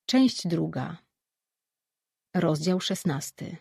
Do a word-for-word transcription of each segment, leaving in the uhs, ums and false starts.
Część druga. Rozdział szesnasty.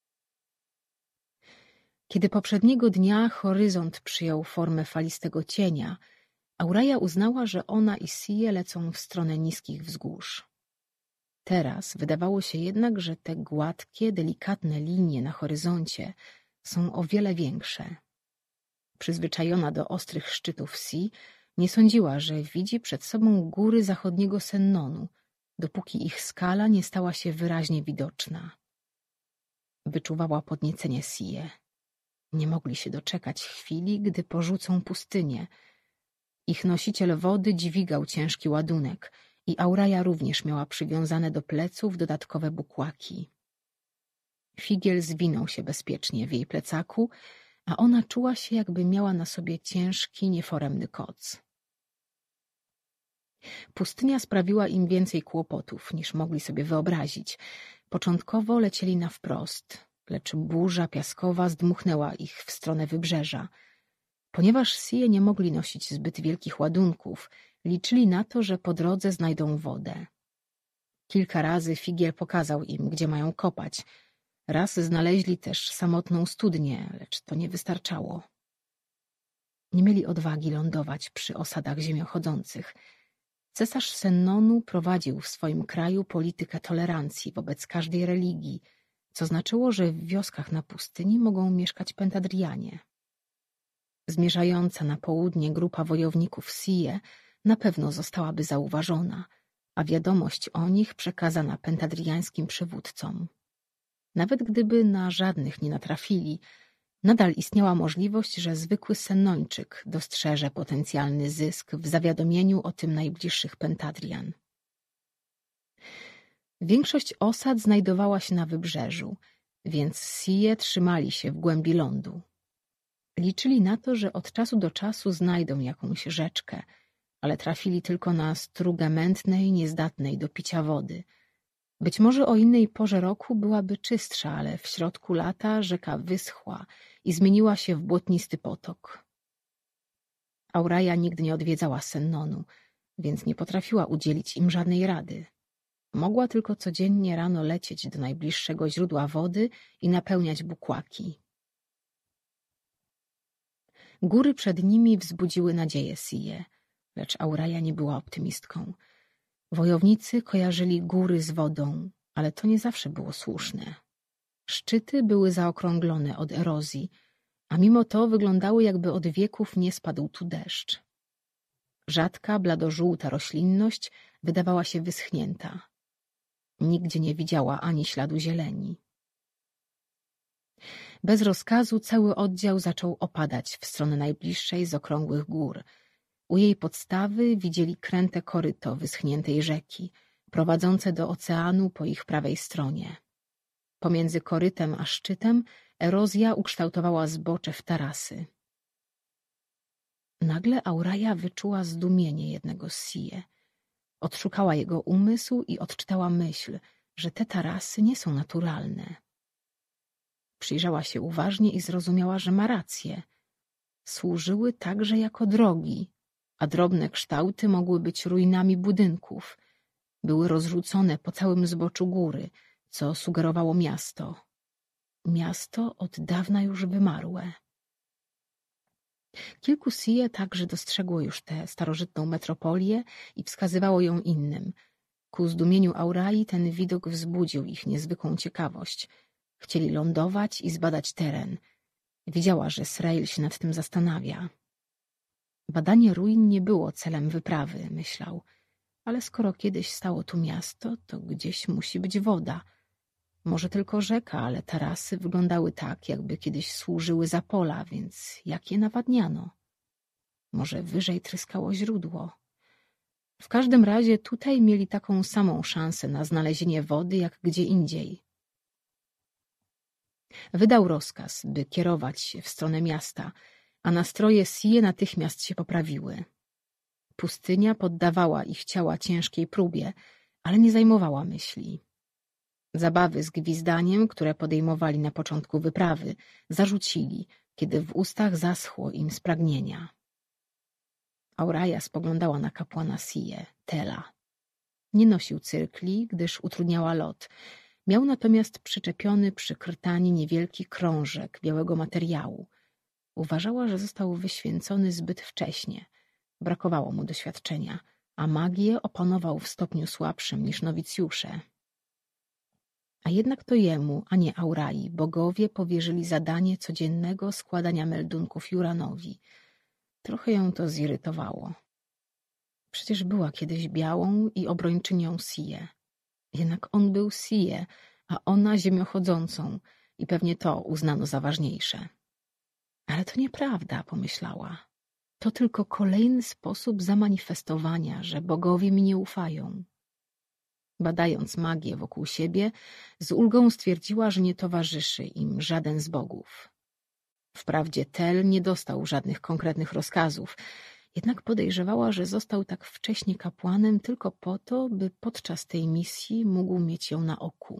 Kiedy poprzedniego dnia horyzont przyjął formę falistego cienia, Auraja uznała, że ona i Sie lecą w stronę niskich wzgórz. Teraz wydawało się jednak, że te gładkie, delikatne linie na horyzoncie są o wiele większe. Przyzwyczajona do ostrych szczytów Sie, nie sądziła, że widzi przed sobą góry zachodniego Sennonu, dopóki ich skala nie stała się wyraźnie widoczna. Wyczuwała podniecenie Sie. Nie mogli się doczekać chwili, gdy porzucą pustynię. Ich nosiciel wody dźwigał ciężki ładunek i Auraja również miała przywiązane do pleców dodatkowe bukłaki. Figiel zwinął się bezpiecznie w jej plecaku, a ona czuła się, jakby miała na sobie ciężki, nieforemny koc. Pustynia sprawiła im więcej kłopotów, niż mogli sobie wyobrazić. Początkowo lecieli na wprost, lecz burza piaskowa zdmuchnęła ich w stronę wybrzeża. Ponieważ Sie nie mogli nosić zbyt wielkich ładunków, liczyli na to, że po drodze znajdą wodę. Kilka razy Figiel pokazał im, gdzie mają kopać. Raz znaleźli też samotną studnię, lecz to nie wystarczało. Nie mieli odwagi lądować przy osadach ziemiochodzących. Cesarz Sennonu prowadził w swoim kraju politykę tolerancji wobec każdej religii, co znaczyło, że w wioskach na pustyni mogą mieszkać Pentadrianie. Zmierzająca na południe grupa wojowników Sie na pewno zostałaby zauważona, a wiadomość o nich przekazana pentadriańskim przywódcom. Nawet gdyby na żadnych nie natrafili, nadal istniała możliwość, że zwykły Sennończyk dostrzeże potencjalny zysk w zawiadomieniu o tym najbliższych Pentadrian. Większość osad znajdowała się na wybrzeżu, więc Sie trzymali się w głębi lądu. Liczyli na to, że od czasu do czasu znajdą jakąś rzeczkę, ale trafili tylko na strugę mętnej, niezdatnej do picia wody. Być może o innej porze roku byłaby czystsza, ale w środku lata rzeka wyschła i zmieniła się w błotnisty potok. Auraja nigdy nie odwiedzała Sennonu, więc nie potrafiła udzielić im żadnej rady. Mogła tylko codziennie rano lecieć do najbliższego źródła wody i napełniać bukłaki. Góry przed nimi wzbudziły nadzieję Sie, lecz Auraja nie była optymistką. Wojownicy kojarzyli góry z wodą, ale to nie zawsze było słuszne. Szczyty były zaokrąglone od erozji, a mimo to wyglądały, jakby od wieków nie spadł tu deszcz. Rzadka, bladożółta roślinność wydawała się wyschnięta. Nigdzie nie widziała ani śladu zieleni. Bez rozkazu cały oddział zaczął opadać w stronę najbliższej z okrągłych gór. U jej podstawy widzieli kręte koryto wyschniętej rzeki, prowadzące do oceanu po ich prawej stronie. Pomiędzy korytem a szczytem erozja ukształtowała zbocze w tarasy. Nagle Auraja wyczuła zdumienie jednego z Sie. Odszukała jego umysł i odczytała myśl, że te tarasy nie są naturalne. Przyjrzała się uważnie i zrozumiała, że ma rację. Służyły także jako drogi, a drobne kształty mogły być ruinami budynków. Były rozrzucone po całym zboczu góry, co sugerowało miasto. Miasto od dawna już wymarłe. Kilku Sie także dostrzegło już tę starożytną metropolię i wskazywało ją innym. Ku zdumieniu Aurai ten widok wzbudził ich niezwykłą ciekawość. Chcieli lądować i zbadać teren. Widziała, że Srail się nad tym zastanawia. Badanie ruin nie było celem wyprawy, myślał, ale skoro kiedyś stało tu miasto, to gdzieś musi być woda. Może tylko rzeka, ale tarasy wyglądały tak, jakby kiedyś służyły za pola, więc jak je nawadniano? Może wyżej tryskało źródło? W każdym razie tutaj mieli taką samą szansę na znalezienie wody, jak gdzie indziej. Wydał rozkaz, by kierować się w stronę miasta, a nastroje Sie natychmiast się poprawiły. Pustynia poddawała ich ciała ciężkiej próbie, ale nie zajmowała myśli. Zabawy z gwizdaniem, które podejmowali na początku wyprawy, zarzucili, kiedy w ustach zaschło im z pragnienia. Auraja spoglądała na kapłana Sie, Tela. Nie nosił cyrkli, gdyż utrudniała lot. Miał natomiast przyczepiony przy krtani niewielki krążek białego materiału. Uważała, że został wyświęcony zbyt wcześnie. Brakowało mu doświadczenia, a magię opanował w stopniu słabszym niż nowicjusze. A jednak to jemu, a nie Aurai, bogowie powierzyli zadanie codziennego składania meldunków Juranowi. Trochę ją to zirytowało. Przecież była kiedyś białą i obrończynią Sie. Jednak on był Sie, a ona ziemiochodzącą i pewnie to uznano za ważniejsze. Ale to nieprawda, pomyślała. To tylko kolejny sposób zamanifestowania, że bogowie mi nie ufają. Badając magię wokół siebie, z ulgą stwierdziła, że nie towarzyszy im żaden z bogów. Wprawdzie Tel nie dostał żadnych konkretnych rozkazów, jednak podejrzewała, że został tak wcześnie kapłanem tylko po to, by podczas tej misji mógł mieć ją na oku.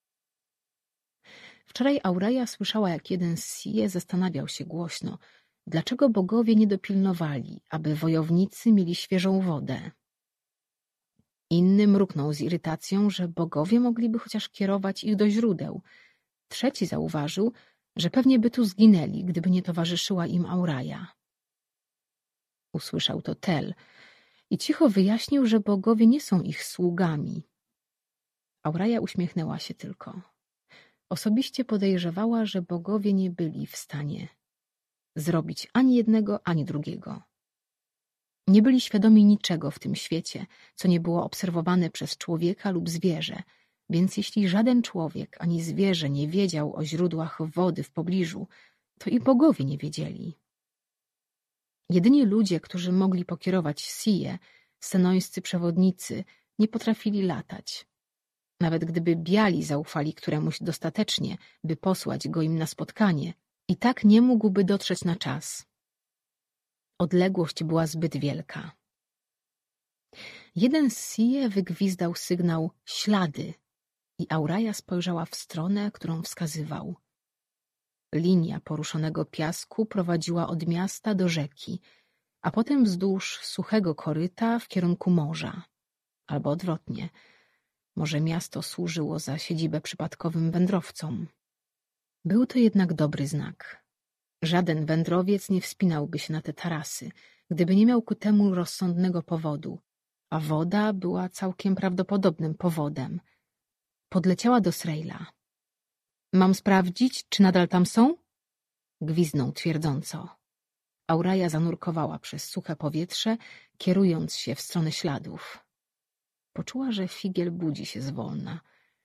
Wczoraj Aureja słyszała, jak jeden z Sie zastanawiał się głośno, dlaczego bogowie nie dopilnowali, aby wojownicy mieli świeżą wodę. Inny mruknął z irytacją, że bogowie mogliby chociaż kierować ich do źródeł. Trzeci zauważył, że pewnie by tu zginęli, gdyby nie towarzyszyła im Auraja. Usłyszał to Tel i cicho wyjaśnił, że bogowie nie są ich sługami. Auraja uśmiechnęła się tylko. Osobiście podejrzewała, że bogowie nie byli w stanie zrobić ani jednego, ani drugiego. Nie byli świadomi niczego w tym świecie, co nie było obserwowane przez człowieka lub zwierzę, więc jeśli żaden człowiek ani zwierzę nie wiedział o źródłach wody w pobliżu, to i bogowie nie wiedzieli. Jedynie ludzie, którzy mogli pokierować Sie, senońscy przewodnicy, nie potrafili latać. Nawet gdyby biali zaufali któremuś dostatecznie, by posłać go im na spotkanie, i tak nie mógłby dotrzeć na czas. Odległość była zbyt wielka. Jeden z Sie wygwizdał sygnał ślady i Auraja spojrzała w stronę, którą wskazywał. Linia poruszonego piasku prowadziła od miasta do rzeki, a potem wzdłuż suchego koryta w kierunku morza. Albo odwrotnie. Może miasto służyło za siedzibę przypadkowym wędrowcom. Był to jednak dobry znak. Żaden wędrowiec nie wspinałby się na te tarasy, gdyby nie miał ku temu rozsądnego powodu, a woda była całkiem prawdopodobnym powodem. Podleciała do Srejla. — Mam sprawdzić, czy nadal tam są? — gwizdnął twierdząco. Auraja zanurkowała przez suche powietrze, kierując się w stronę śladów. Poczuła, że figiel budzi się zwolna.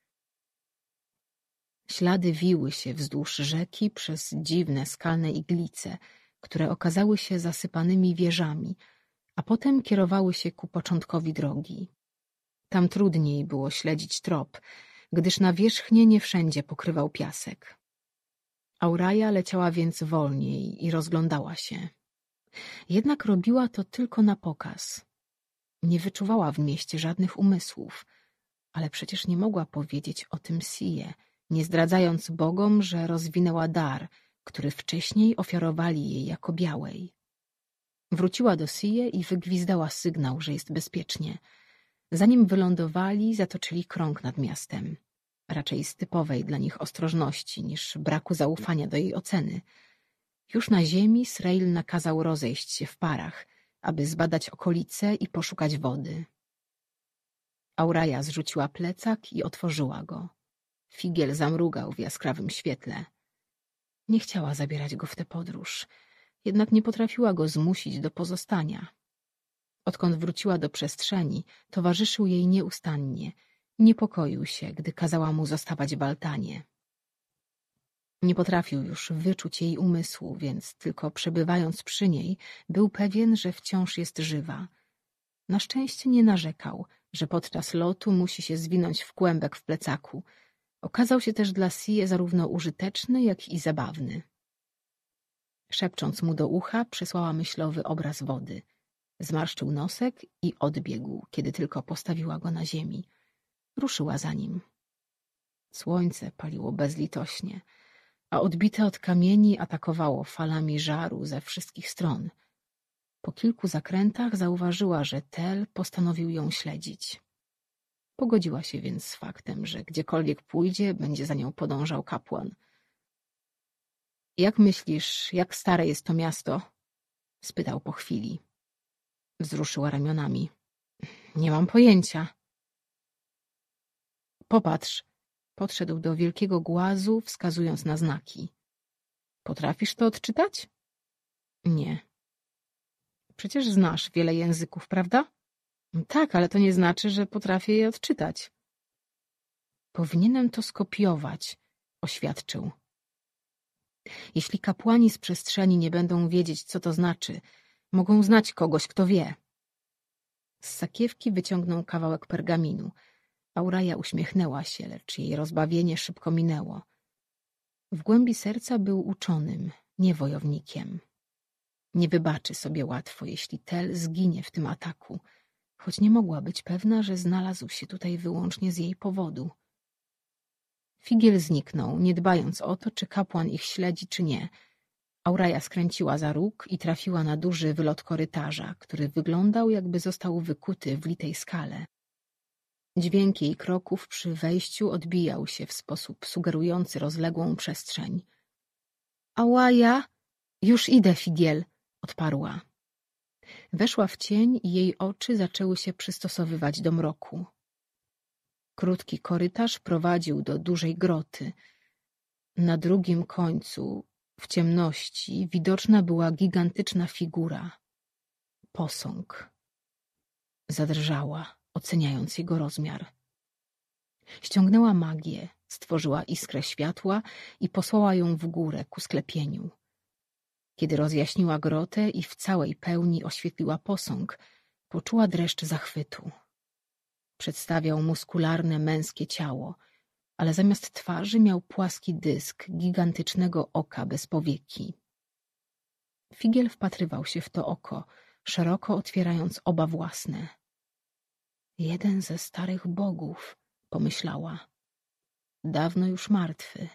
Ślady wiły się wzdłuż rzeki przez dziwne skalne iglice, które okazały się zasypanymi wieżami, a potem kierowały się ku początkowi drogi. Tam trudniej było śledzić trop, gdyż nawierzchnię nie wszędzie pokrywał piasek. Auraja leciała więc wolniej i rozglądała się. Jednak robiła to tylko na pokaz. Nie wyczuwała w mieście żadnych umysłów, ale przecież nie mogła powiedzieć o tym Sie, nie zdradzając bogom, że rozwinęła dar, który wcześniej ofiarowali jej jako białej. Wróciła do Sie i wygwizdała sygnał, że jest bezpiecznie. Zanim wylądowali, zatoczyli krąg nad miastem. Raczej z typowej dla nich ostrożności niż braku zaufania do jej oceny. Już na ziemi Srejl nakazał rozejść się w parach, aby zbadać okolice i poszukać wody. Auraja zrzuciła plecak i otworzyła go. Figiel zamrugał w jaskrawym świetle. Nie chciała zabierać go w tę podróż, jednak nie potrafiła go zmusić do pozostania. Odkąd wróciła do przestrzeni, towarzyszył jej nieustannie. Niepokoił się, gdy kazała mu zostawać w altanie. Nie potrafił już wyczuć jej umysłu, więc tylko przebywając przy niej, był pewien, że wciąż jest żywa. Na szczęście nie narzekał, że podczas lotu musi się zwinąć w kłębek w plecaku. Okazał się też dla Sie zarówno użyteczny, jak i zabawny. Szepcząc mu do ucha, przysłała myślowy obraz wody. Zmarszczył nosek i odbiegł, kiedy tylko postawiła go na ziemi. Ruszyła za nim. Słońce paliło bezlitośnie, a odbite od kamieni atakowało falami żaru ze wszystkich stron. Po kilku zakrętach zauważyła, że Tel postanowił ją śledzić. Pogodziła się więc z faktem, że gdziekolwiek pójdzie, będzie za nią podążał kapłan. Jak myślisz, jak stare jest to miasto? Spytał po chwili. Wzruszyła ramionami. Nie mam pojęcia. Popatrz. Podszedł do wielkiego głazu, wskazując na znaki. Potrafisz to odczytać? Nie. Przecież znasz wiele języków, prawda? Tak, ale to nie znaczy, że potrafię je odczytać. Powinienem to skopiować, oświadczył. Jeśli kapłani z przestrzeni nie będą wiedzieć, co to znaczy, mogą znać kogoś, kto wie. Z sakiewki wyciągnął kawałek pergaminu. Auraja uśmiechnęła się, lecz jej rozbawienie szybko minęło. W głębi serca był uczonym, nie wojownikiem. Nie wybaczy sobie łatwo, jeśli Tel zginie w tym ataku, choć nie mogła być pewna, że znalazł się tutaj wyłącznie z jej powodu. Figiel zniknął, nie dbając o to, czy kapłan ich śledzi, czy nie. Auraja skręciła za róg i trafiła na duży wylot korytarza, który wyglądał, jakby został wykuty w litej skale. Dźwięk jej kroków przy wejściu odbijał się w sposób sugerujący rozległą przestrzeń. — Auraja! Już idę, Figiel! — odparła. Weszła w cień i jej oczy zaczęły się przystosowywać do mroku. Krótki korytarz prowadził do dużej groty. Na drugim końcu, w ciemności, widoczna była gigantyczna figura. Posąg. Zadrżała, oceniając jego rozmiar. Ściągnęła magię, stworzyła iskrę światła i posłała ją w górę ku sklepieniu. Kiedy rozjaśniła grotę i w całej pełni oświetliła posąg, poczuła dreszcz zachwytu. Przedstawiał muskularne męskie ciało, ale zamiast twarzy miał płaski dysk gigantycznego oka bez powieki. Figiel wpatrywał się w to oko, szeroko otwierając oba własne. Jeden ze starych bogów, pomyślała. Dawno już martwy.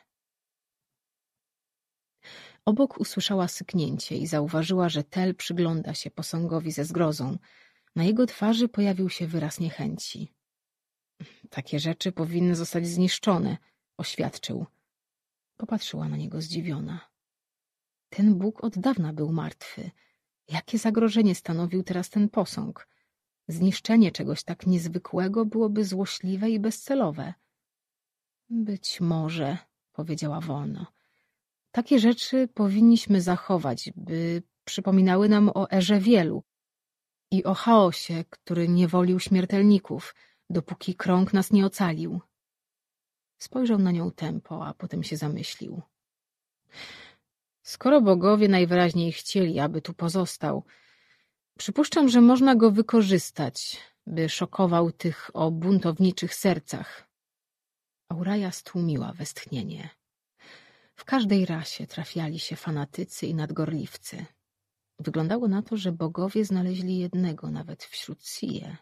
Obok usłyszała syknięcie i zauważyła, że Tel przygląda się posągowi ze zgrozą. Na jego twarzy pojawił się wyraz niechęci. Takie rzeczy powinny zostać zniszczone, oświadczył. Popatrzyła na niego zdziwiona. Ten Bóg od dawna był martwy. Jakie zagrożenie stanowił teraz ten posąg? Zniszczenie czegoś tak niezwykłego byłoby złośliwe i bezcelowe. Być może, powiedziała wolno. Takie rzeczy powinniśmy zachować, by przypominały nam o erze wielu i o chaosie, który niewolił śmiertelników, dopóki krąg nas nie ocalił. Spojrzał na nią tempo, a potem się zamyślił. Skoro bogowie najwyraźniej chcieli, aby tu pozostał, przypuszczam, że można go wykorzystać, by szokował tych o buntowniczych sercach. Auraja stłumiła westchnienie. W każdej rasie trafiali się fanatycy i nadgorliwcy. Wyglądało na to, że bogowie znaleźli jednego nawet wśród Sije.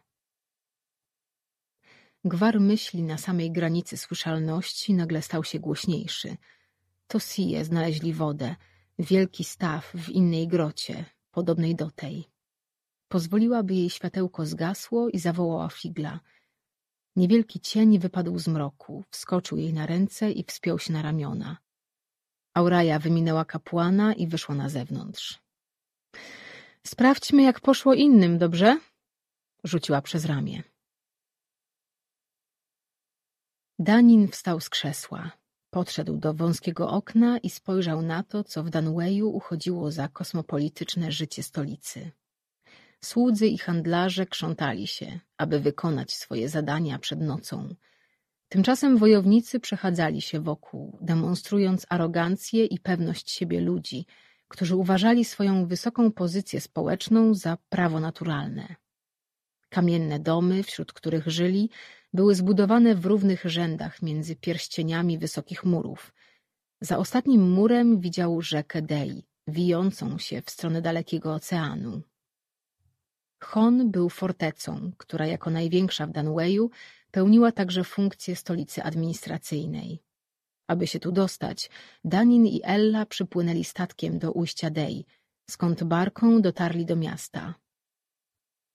Gwar myśli na samej granicy słyszalności nagle stał się głośniejszy. To Sije znaleźli wodę, wielki staw w innej grocie, podobnej do tej. Pozwoliła, by jej światełko zgasło i zawołała Figla. Niewielki cień wypadł z mroku, wskoczył jej na ręce i wspiął się na ramiona. Auraja wyminęła kapłana i wyszła na zewnątrz. Sprawdźmy, jak poszło innym, dobrze? Rzuciła przez ramię. Danin wstał z krzesła. Podszedł do wąskiego okna i spojrzał na to, co w Dunwayu uchodziło za kosmopolityczne życie stolicy. Słudzy i handlarze krzątali się, aby wykonać swoje zadania przed nocą. Tymczasem wojownicy przechadzali się wokół, demonstrując arogancję i pewność siebie ludzi, którzy uważali swoją wysoką pozycję społeczną za prawo naturalne. Kamienne domy, wśród których żyli, były zbudowane w równych rzędach między pierścieniami wysokich murów. Za ostatnim murem widział rzekę Dei, wijącą się w stronę dalekiego oceanu. Hon był fortecą, która jako największa w Dunwayu pełniła także funkcję stolicy administracyjnej. Aby się tu dostać, Danin i Ella przypłynęli statkiem do ujścia Dei, skąd barką dotarli do miasta.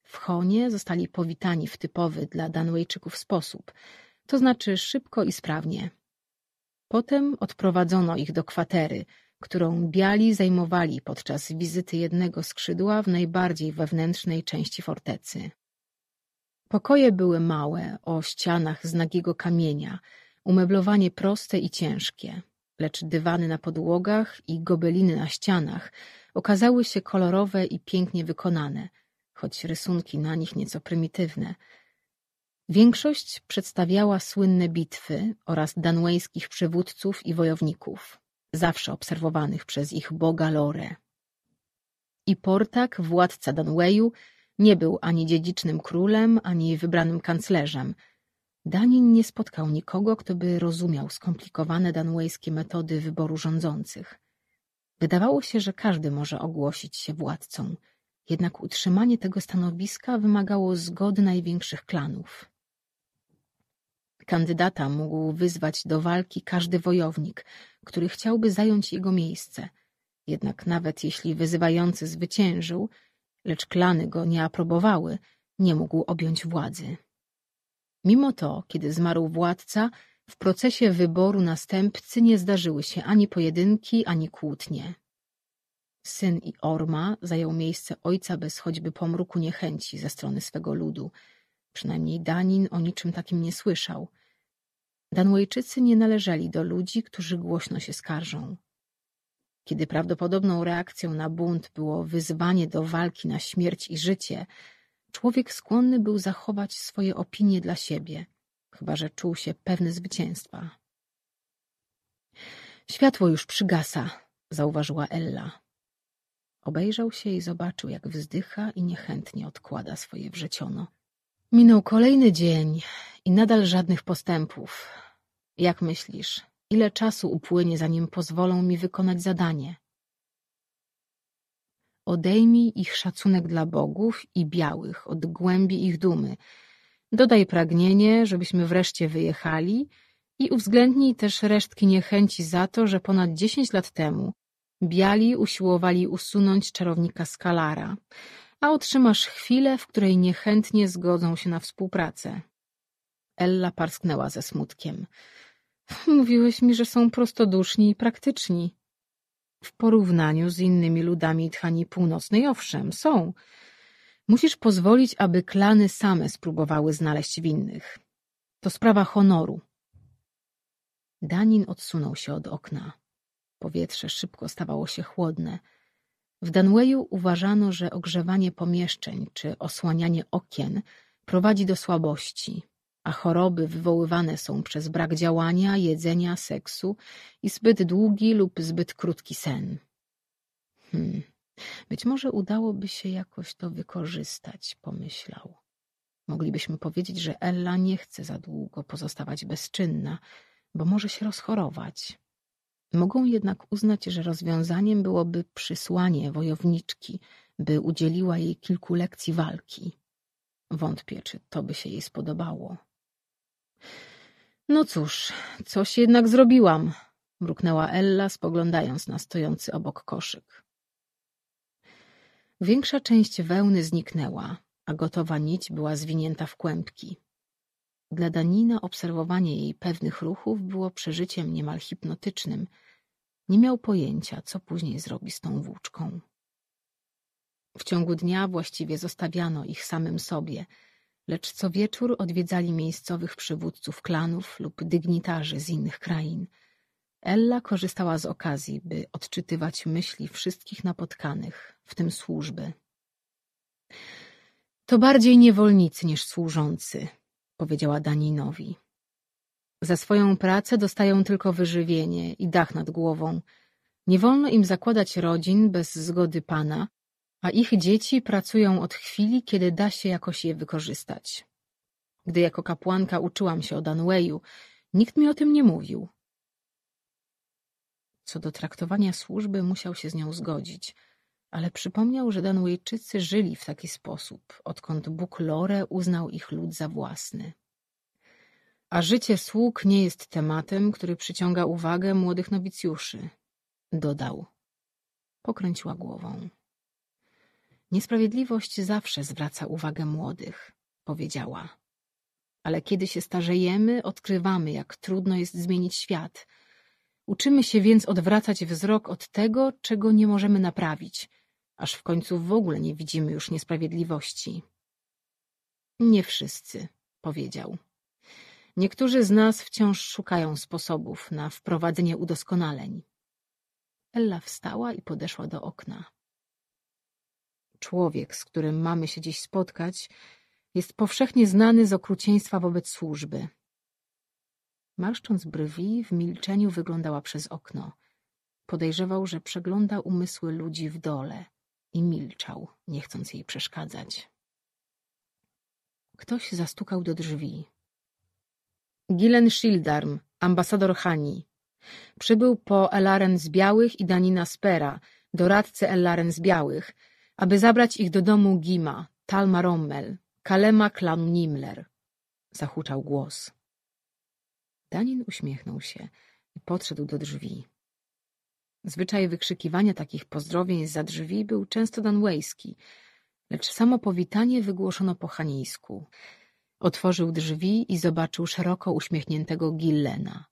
W Honie zostali powitani w typowy dla Danwejczyków sposób, to znaczy szybko i sprawnie. Potem odprowadzono ich do kwatery, którą biali zajmowali podczas wizyty jednego skrzydła w najbardziej wewnętrznej części fortecy. Pokoje były małe, o ścianach z nagiego kamienia, umeblowanie proste i ciężkie, lecz dywany na podłogach i gobeliny na ścianach okazały się kolorowe i pięknie wykonane, choć rysunki na nich nieco prymitywne. Większość przedstawiała słynne bitwy oraz danwejskich przywódców i wojowników, zawsze obserwowanych przez ich boga Lore. I Portak, władca Danweju, nie był ani dziedzicznym królem, ani wybranym kanclerzem. Danin nie spotkał nikogo, kto by rozumiał skomplikowane danwejskie metody wyboru rządzących. Wydawało się, że każdy może ogłosić się władcą, jednak utrzymanie tego stanowiska wymagało zgody największych klanów. Kandydata mógł wyzwać do walki każdy wojownik, który chciałby zająć jego miejsce, jednak nawet jeśli wyzywający zwyciężył, lecz klany go nie aprobowały, nie mógł objąć władzy. Mimo to, kiedy zmarł władca, w procesie wyboru następcy nie zdarzyły się ani pojedynki, ani kłótnie. Syn i Orma zajął miejsce ojca bez choćby pomruku niechęci ze strony swego ludu. Przynajmniej Danin o niczym takim nie słyszał. Danwejczycy nie należeli do ludzi, którzy głośno się skarżą. Kiedy prawdopodobną reakcją na bunt było wyzwanie do walki na śmierć i życie, człowiek skłonny był zachować swoje opinie dla siebie, chyba że czuł się pewny zwycięstwa. Światło już przygasa, zauważyła Ella. Obejrzał się i zobaczył, jak wzdycha i niechętnie odkłada swoje wrzeciono. Minął kolejny dzień i nadal żadnych postępów. Jak myślisz, ile czasu upłynie, zanim pozwolą mi wykonać zadanie? Odejmij ich szacunek dla bogów i białych od głębi ich dumy. Dodaj pragnienie, żebyśmy wreszcie wyjechali i uwzględnij też resztki niechęci za to, że ponad dziesięć lat temu biali usiłowali usunąć czarownika Skalara, a otrzymasz chwilę, w której niechętnie zgodzą się na współpracę. Ella parsknęła ze smutkiem. Mówiłeś mi, że są prostoduszni i praktyczni. W porównaniu z innymi ludami Tchani Północnej, owszem, są. Musisz pozwolić, aby klany same spróbowały znaleźć winnych. To sprawa honoru. Danin odsunął się od okna. Powietrze szybko stawało się chłodne. W Danweju uważano, że ogrzewanie pomieszczeń czy osłanianie okien prowadzi do słabości, a choroby wywoływane są przez brak działania, jedzenia, seksu i zbyt długi lub zbyt krótki sen. Hmm, być może udałoby się jakoś to wykorzystać, pomyślał. Moglibyśmy powiedzieć, że Ella nie chce za długo pozostawać bezczynna, bo może się rozchorować. Mogą jednak uznać, że rozwiązaniem byłoby przysłanie wojowniczki, by udzieliła jej kilku lekcji walki. Wątpię, czy to by się jej spodobało. No cóż, coś jednak zrobiłam, mruknęła Ella, spoglądając na stojący obok koszyk. Większa część wełny zniknęła, a gotowa nić była zwinięta w kłębki. Dla Danina obserwowanie jej pewnych ruchów było przeżyciem niemal hipnotycznym. Nie miał pojęcia, co później zrobi z tą włóczką. W ciągu dnia właściwie zostawiano ich samym sobie, lecz co wieczór odwiedzali miejscowych przywódców klanów lub dygnitarzy z innych krain. Ella korzystała z okazji, by odczytywać myśli wszystkich napotkanych, w tym służby. To bardziej niewolnicy niż służący, powiedziała Daninowi. Za swoją pracę dostają tylko wyżywienie i dach nad głową. Nie wolno im zakładać rodzin bez zgody pana, a ich dzieci pracują od chwili, kiedy da się jakoś je wykorzystać. Gdy jako kapłanka uczyłam się o Danweju, nikt mi o tym nie mówił. Co do traktowania służby, musiał się z nią zgodzić, ale przypomniał, że Danwejczycy żyli w taki sposób, odkąd Bóg Lore uznał ich lud za własny. A życie sług nie jest tematem, który przyciąga uwagę młodych nowicjuszy, dodał. Pokręciła głową. Niesprawiedliwość zawsze zwraca uwagę młodych, powiedziała. Ale kiedy się starzejemy, odkrywamy, jak trudno jest zmienić świat. Uczymy się więc odwracać wzrok od tego, czego nie możemy naprawić, aż w końcu w ogóle nie widzimy już niesprawiedliwości. Nie wszyscy, powiedział. Niektórzy z nas wciąż szukają sposobów na wprowadzenie udoskonaleń. Ella wstała i podeszła do okna. Człowiek, z którym mamy się dziś spotkać, jest powszechnie znany z okrucieństwa wobec służby. Marszcząc brwi, w milczeniu wyglądała przez okno. Podejrzewał, że przegląda umysły ludzi w dole i milczał, nie chcąc jej przeszkadzać. Ktoś zastukał do drzwi. Gillen Shildarm, ambasador Hani. Przybył po Elaren z Białych i Danina Spera, doradcę Elaren z Białych, aby zabrać ich do domu Gima, Talma Rommel, Kalema klanu Nimler. Zahuczał głos. Danin uśmiechnął się i podszedł do drzwi. Zwyczaj wykrzykiwania takich pozdrowień zza drzwi był często danwejski, lecz samo powitanie wygłoszono po hanijsku. Otworzył drzwi i zobaczył szeroko uśmiechniętego Gillena.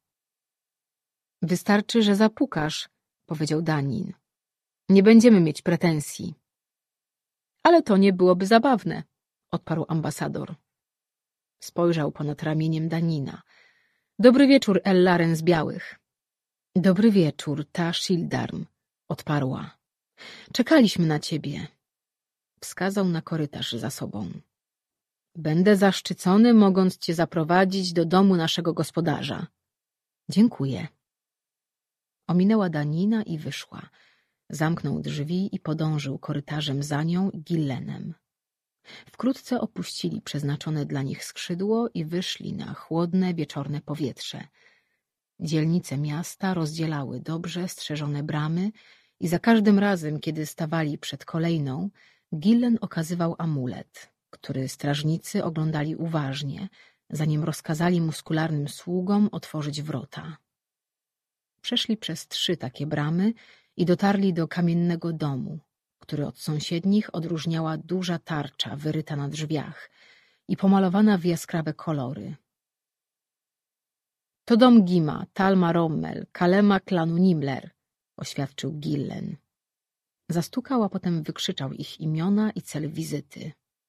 — Wystarczy, że zapukasz — powiedział Danin. — Nie będziemy mieć pretensji. — Ale to nie byłoby zabawne — odparł ambasador. Spojrzał ponad ramieniem Danina. — Dobry wieczór, Ellaren z Białych. — Dobry wieczór, ta Shildarm — odparła. — Czekaliśmy na ciebie. Wskazał na korytarz za sobą. — Będę zaszczycony, mogąc cię zaprowadzić do domu naszego gospodarza. — Dziękuję. Ominęła Danina i wyszła. Zamknął drzwi i podążył korytarzem za nią i Gillenem. Wkrótce opuścili przeznaczone dla nich skrzydło i wyszli na chłodne, wieczorne powietrze. Dzielnice miasta rozdzielały dobrze strzeżone bramy i za każdym razem, kiedy stawali przed kolejną, Gillen okazywał amulet, który strażnicy oglądali uważnie, zanim rozkazali muskularnym sługom otworzyć wrota. Przeszli przez trzy takie bramy i dotarli do kamiennego domu, który od sąsiednich odróżniała duża tarcza wyryta na drzwiach i pomalowana w jaskrawe kolory. — To dom Gima, Talma Rommel, Kalema klanu Nimler — oświadczył Gillen. Zastukał, a potem wykrzyczał ich imiona i cel wizyty.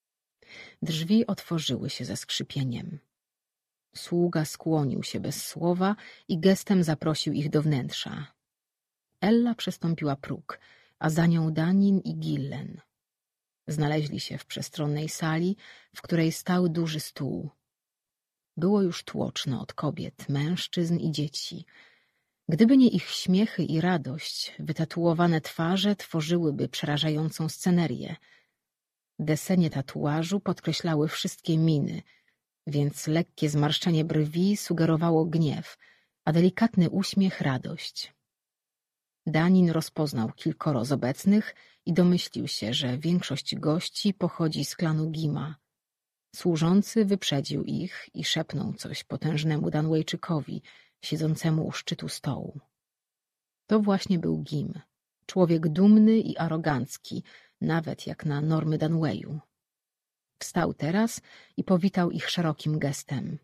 Drzwi otworzyły się ze skrzypieniem. Sługa skłonił się bez słowa i gestem zaprosił ich do wnętrza. Ella przestąpiła próg, a za nią Danin i Gillen. Znaleźli się w przestronnej sali, w której stał duży stół. Było już tłoczno od kobiet, mężczyzn i dzieci. Gdyby nie ich śmiechy i radość, wytatuowane twarze tworzyłyby przerażającą scenerię. Desenie tatuażu podkreślały wszystkie miny, więc lekkie zmarszczenie brwi sugerowało gniew, a delikatny uśmiech radość. Danin rozpoznał kilkoro z obecnych i domyślił się, że większość gości pochodzi z klanu Gima. Służący wyprzedził ich i szepnął coś potężnemu Danwejczykowi, siedzącemu u szczytu stołu. To właśnie był Gim, człowiek dumny i arogancki, nawet jak na normy Danweju. Wstał teraz i powitał ich szerokim gestem.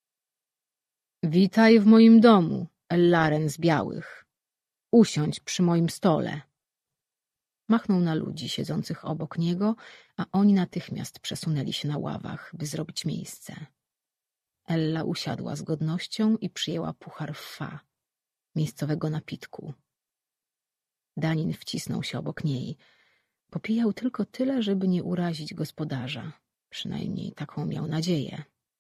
— Witaj w moim domu, Ellaren z Białych. Usiądź przy moim stole. Machnął na ludzi siedzących obok niego, a oni natychmiast przesunęli się na ławach, by zrobić miejsce. Ella usiadła z godnością i przyjęła puchar fa, miejscowego napitku. Danin wcisnął się obok niej. Popijał tylko tyle, żeby nie urazić gospodarza. Przynajmniej taką miał nadzieję.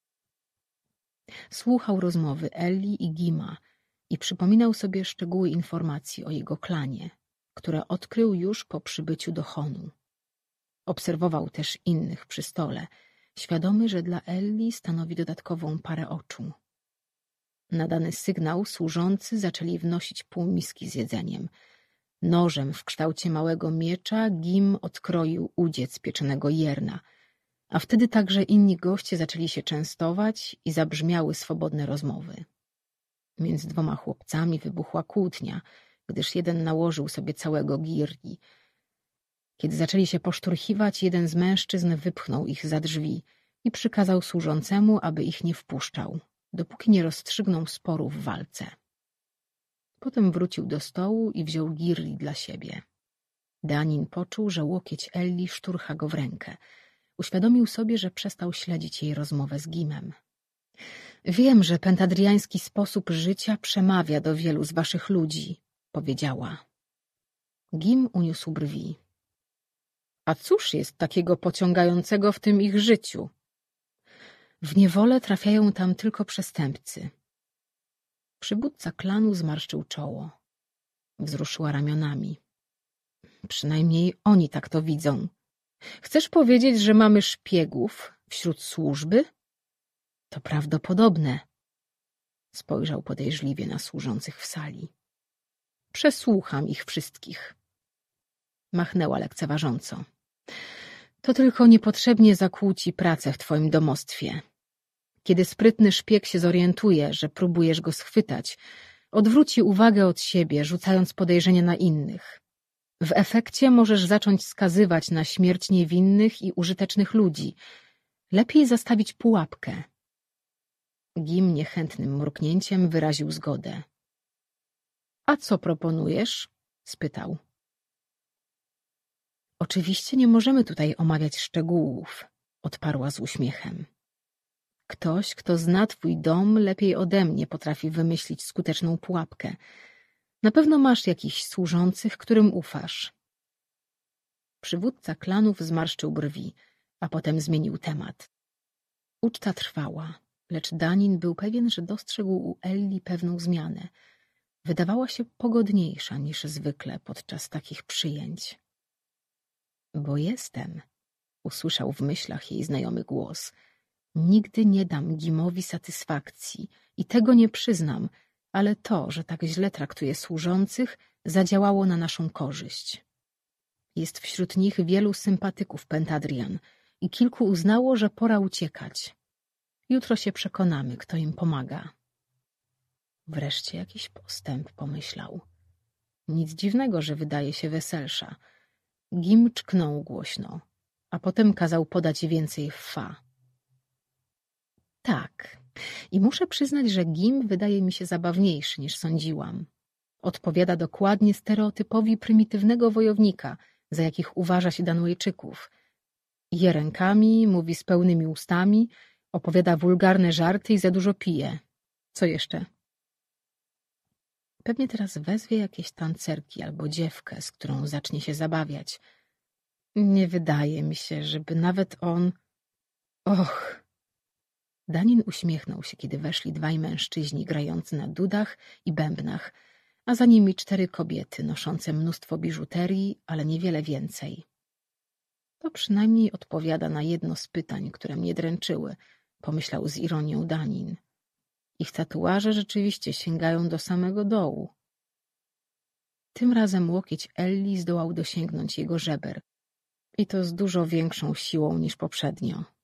Słuchał rozmowy Elli i Gima i przypominał sobie szczegóły informacji o jego klanie, które odkrył już po przybyciu do Honu. Obserwował też innych przy stole, świadomy, że dla Elli stanowi dodatkową parę oczu. Na dany sygnał służący zaczęli wnosić półmiski z jedzeniem. Nożem w kształcie małego miecza Gim odkroił udziec pieczonego jerna, a wtedy także inni goście zaczęli się częstować i zabrzmiały swobodne rozmowy. Między dwoma chłopcami wybuchła kłótnia, gdyż jeden nałożył sobie całego girgi. Kiedy zaczęli się poszturchiwać, jeden z mężczyzn wypchnął ich za drzwi i przykazał służącemu, aby ich nie wpuszczał, dopóki nie rozstrzygnął sporu w walce. Potem wrócił do stołu i wziął girli dla siebie. Danin poczuł, że łokieć Elli szturcha go w rękę. Uświadomił sobie, że przestał śledzić jej rozmowę z Gimem. Wiem, że pentadriański sposób życia przemawia do wielu z waszych ludzi, powiedziała. Gim uniósł brwi. A cóż jest takiego pociągającego w tym ich życiu? W niewolę trafiają tam tylko przestępcy. Przywódca klanu zmarszczył czoło. Wzruszyła ramionami. Przynajmniej oni tak to widzą. Chcesz powiedzieć, że mamy szpiegów wśród służby? To prawdopodobne. Spojrzał podejrzliwie na służących w sali. Przesłucham ich wszystkich. Machnęła lekceważąco. To tylko niepotrzebnie zakłóci pracę w twoim domostwie. Kiedy sprytny szpieg się zorientuje, że próbujesz go schwytać, odwróci uwagę od siebie, rzucając podejrzenia na innych. W efekcie możesz zacząć skazywać na śmierć niewinnych i użytecznych ludzi. Lepiej zastawić pułapkę. Gim niechętnym mruknięciem wyraził zgodę. A co proponujesz? Spytał. Oczywiście nie możemy tutaj omawiać szczegółów, odparła z uśmiechem. Ktoś, kto zna twój dom, lepiej ode mnie potrafi wymyślić skuteczną pułapkę. Na pewno masz jakichś służących, którym ufasz. Przywódca klanów zmarszczył brwi, a potem zmienił temat. Uczta trwała, lecz Danin był pewien, że dostrzegł u Elli pewną zmianę. Wydawała się pogodniejsza niż zwykle podczas takich przyjęć. Bo jestem, usłyszał w myślach jej znajomy głos. Nigdy nie dam Gimowi satysfakcji i tego nie przyznam, ale to, że tak źle traktuje służących, zadziałało na naszą korzyść. Jest wśród nich wielu sympatyków Pentadrian i kilku uznało, że pora uciekać. Jutro się przekonamy, kto im pomaga. Wreszcie jakiś postęp, pomyślał. Nic dziwnego, że wydaje się weselsza. Gim czknął głośno, a potem kazał podać więcej fa. Tak, i muszę przyznać, że Gim wydaje mi się zabawniejszy niż sądziłam. Odpowiada dokładnie stereotypowi prymitywnego wojownika, za jakich uważa się Danujczyków. Je rękami, mówi z pełnymi ustami, opowiada wulgarne żarty i za dużo pije. Co jeszcze? Pewnie teraz wezwie jakieś tancerki albo dziewkę, z którą zacznie się zabawiać. Nie wydaje mi się, żeby nawet on... Och! Danin uśmiechnął się, kiedy weszli dwaj mężczyźni grający na dudach i bębnach, a za nimi cztery kobiety noszące mnóstwo biżuterii, ale niewiele więcej. To przynajmniej odpowiada na jedno z pytań, które mnie dręczyły, pomyślał z ironią Danin. Ich tatuaże rzeczywiście sięgają do samego dołu. Tym razem łokieć Elli zdołał dosięgnąć jego żeber i to z dużo większą siłą niż poprzednio.